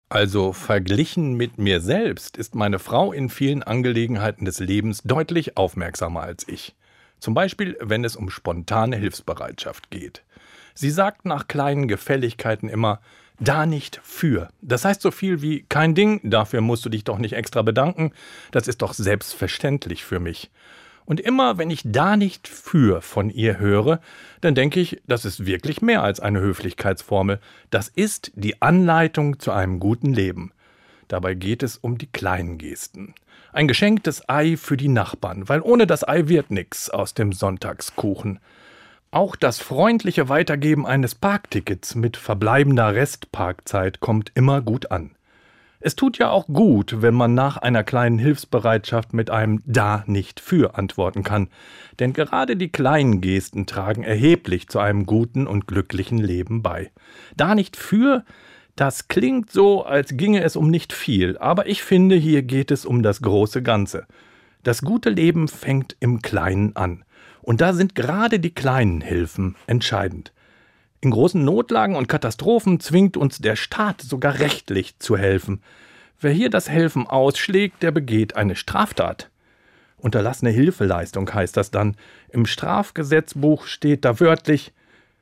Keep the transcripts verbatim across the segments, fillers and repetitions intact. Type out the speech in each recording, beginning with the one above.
Also verglichen mit mir selbst ist meine Frau in vielen Angelegenheiten des Lebens deutlich aufmerksamer als ich. Zum Beispiel, wenn es um spontane Hilfsbereitschaft geht. Sie sagt nach kleinen Gefälligkeiten immer, da nicht für. Das heißt so viel wie, kein Ding, dafür musst du dich doch nicht extra bedanken, das ist doch selbstverständlich für mich. Und immer, wenn ich da nicht für von ihr höre, dann denke ich, das ist wirklich mehr als eine Höflichkeitsformel. Das ist die Anleitung zu einem guten Leben. Dabei geht es um die kleinen Gesten. Ein geschenktes Ei für die Nachbarn, weil ohne das Ei wird nix aus dem Sonntagskuchen. Auch das freundliche Weitergeben eines Parktickets mit verbleibender Restparkzeit kommt immer gut an. Es tut ja auch gut, wenn man nach einer kleinen Hilfsbereitschaft mit einem Da nicht für antworten kann. Denn gerade die kleinen Gesten tragen erheblich zu einem guten und glücklichen Leben bei. Da nicht für, das klingt so, als ginge es um nicht viel, aber ich finde, hier geht es um das große Ganze. Das gute Leben fängt im Kleinen an. Und da sind gerade die kleinen Hilfen entscheidend. In großen Notlagen und Katastrophen zwingt uns der Staat sogar rechtlich zu helfen. Wer hier das Helfen ausschlägt, der begeht eine Straftat. Unterlassene Hilfeleistung heißt das dann. Im Strafgesetzbuch steht da wörtlich: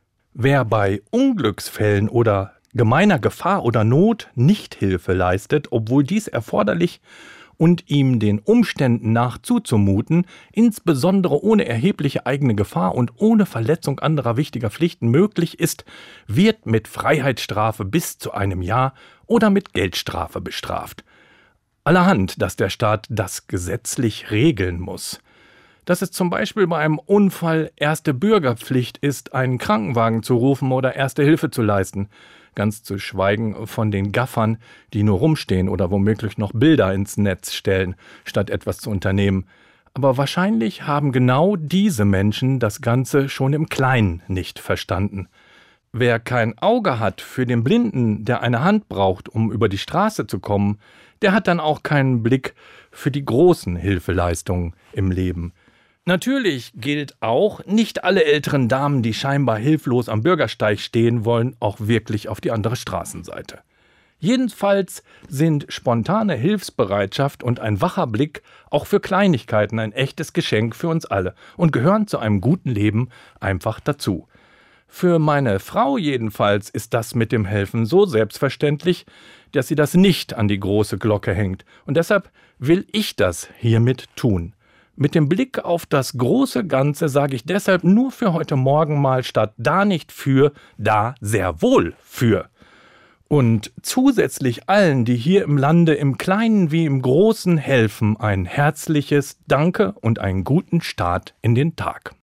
Wer bei Unglücksfällen oder gemeiner Gefahr oder Not nicht Hilfe leistet, obwohl dies erforderlich und ihm den Umständen nach zuzumuten, insbesondere ohne erhebliche eigene Gefahr und ohne Verletzung anderer wichtiger Pflichten möglich ist, wird mit Freiheitsstrafe bis zu einem Jahr oder mit Geldstrafe bestraft. Allerhand, dass der Staat das gesetzlich regeln muss. Dass es zum Beispiel bei einem Unfall erste Bürgerpflicht ist, einen Krankenwagen zu rufen oder erste Hilfe zu leisten. Ganz zu schweigen von den Gaffern, die nur rumstehen oder womöglich noch Bilder ins Netz stellen, statt etwas zu unternehmen. Aber wahrscheinlich haben genau diese Menschen das Ganze schon im Kleinen nicht verstanden. Wer kein Auge hat für den Blinden, der eine Hand braucht, um über die Straße zu kommen, der hat dann auch keinen Blick für die großen Hilfeleistungen im Leben. Natürlich gilt auch, nicht alle älteren Damen, die scheinbar hilflos am Bürgersteig stehen, wollen auch wirklich auf die andere Straßenseite. Jedenfalls sind spontane Hilfsbereitschaft und ein wacher Blick auch für Kleinigkeiten ein echtes Geschenk für uns alle und gehören zu einem guten Leben einfach dazu. Für meine Frau jedenfalls ist das mit dem Helfen so selbstverständlich, dass sie das nicht an die große Glocke hängt. Und deshalb will ich das hiermit tun. Mit dem Blick auf das große Ganze sage ich deshalb nur für heute Morgen mal statt da nicht für, da sehr wohl für. Und zusätzlich allen, die hier im Lande im Kleinen wie im Großen helfen, ein herzliches Danke und einen guten Start in den Tag.